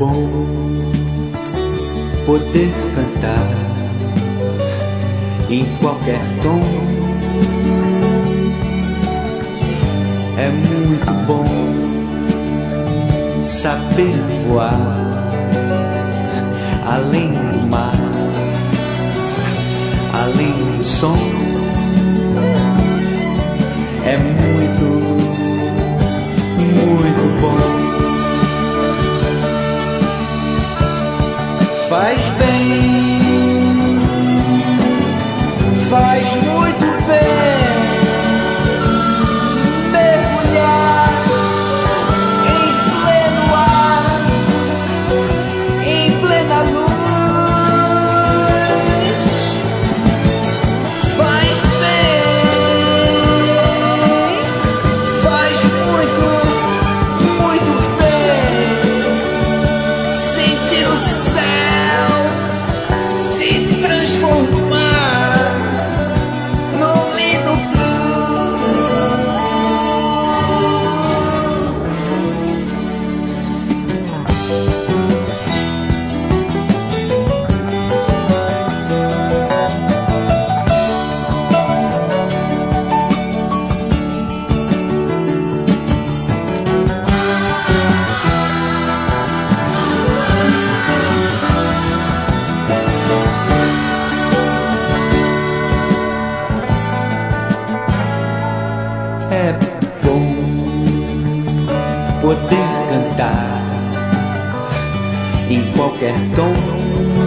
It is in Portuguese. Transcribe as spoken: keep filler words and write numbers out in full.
bom poder cantar em qualquer tom. É muito bom saber voar além do mar, além do som. É muito, muito bom. Faz bem, faz muito bem mergulhar em pleno ar, em plena luz. Faz bem, faz muito, muito bem sentir o céu se transformar num lindo É bom poder cantar em qualquer tom.